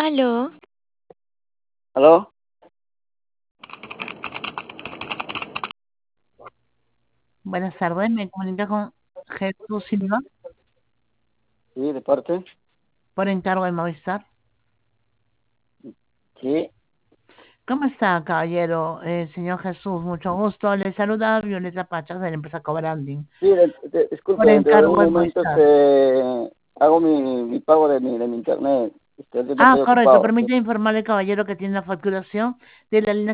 Aló, ¿Aló? Buenas tardes, me comunica con Jesús Silva Sí, de parte. por encargo de Movistar. Sí. ¿Cómo está, caballero? Señor Jesús, mucho gusto. Le saluda Violeta Pachas de la empresa Cobranding. Sí, disculpe, Por dentro de encargo un de momento Movistar. hago mi pago de mi internet. Ahorita Ah, estoy correcto. ocupado. Sí. Permite informarle, caballero, que tiene la facturación de la línea